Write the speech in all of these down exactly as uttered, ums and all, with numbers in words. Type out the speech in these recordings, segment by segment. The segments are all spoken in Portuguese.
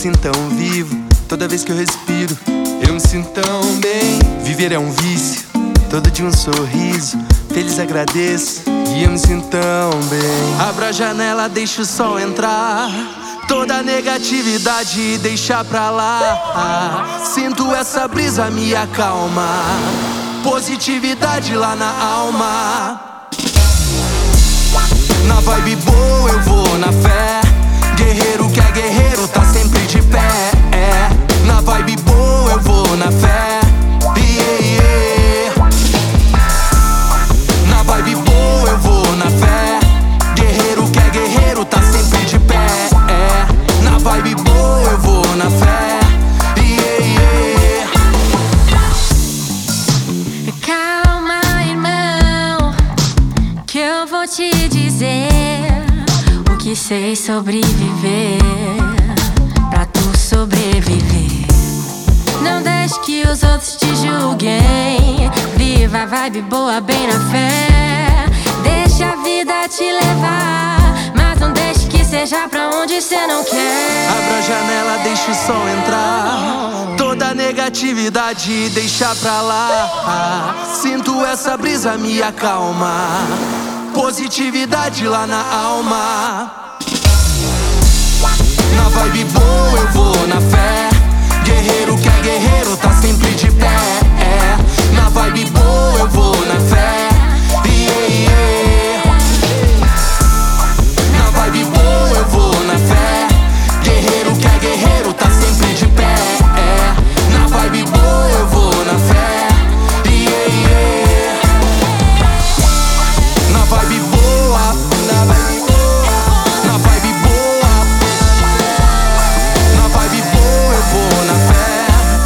sinto tão vivo. Toda vez que eu respiro, eu me sinto tão bem. Viver é um vício, todo dia um sorriso. Feliz agradeço e eu me sinto tão bem. Abra a janela, deixa o sol entrar. Toda a negatividade deixa pra lá. Sinto essa brisa me acalmar. Positividade lá na alma. Na vibe boa eu vou na fé. Guerreiro que é guerreiro tá sempre de pé. É. Na vibe boa eu vou na fé. Yeah, yeah. Na vibe boa eu vou na fé. Guerreiro que é guerreiro tá sempre de pé. É. Na vibe boa eu vou na fé. Yeah, yeah. Calma, irmão, que eu vou te dizer o que sei sobre viver, pra tu sobreviver. Não deixe que os outros te julguem. Viva a vibe boa bem na fé. Deixa a vida te levar, mas não deixe que seja pra onde cê não quer. Abra a janela, deixa o sol entrar. Toda a negatividade deixa pra lá. Sinto essa brisa me acalmar. Positividade lá na alma. Na vibe boa eu vou na fé. Guerreiro que é guerreiro tá sempre de pé. É. Na vibe boa eu vou na fé. Yeah, yeah. Na vibe boa eu vou na fé. Guerreiro que é guerreiro tá sempre de pé. É. Na vibe boa eu vou na fé. Yeah, yeah. Na vibe boa, na vibe boa, na vibe boa, na vibe boa eu vou na fé.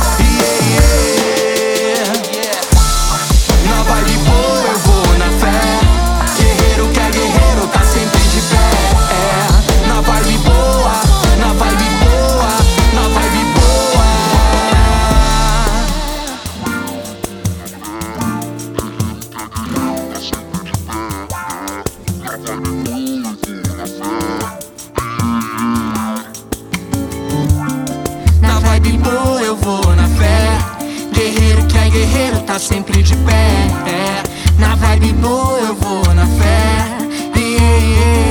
Yeah, yeah. Na vibe boa eu vou na fé. Guerreiro que é guerreiro tá sempre de pé. É. Na vibe boa, na vibe boa, na vibe boa. Na vibe boa eu vou na fé. Guerreiro que é guerreiro tá sempre de pé. É. Na vibe boa eu vou na fé. Yeah, yeah.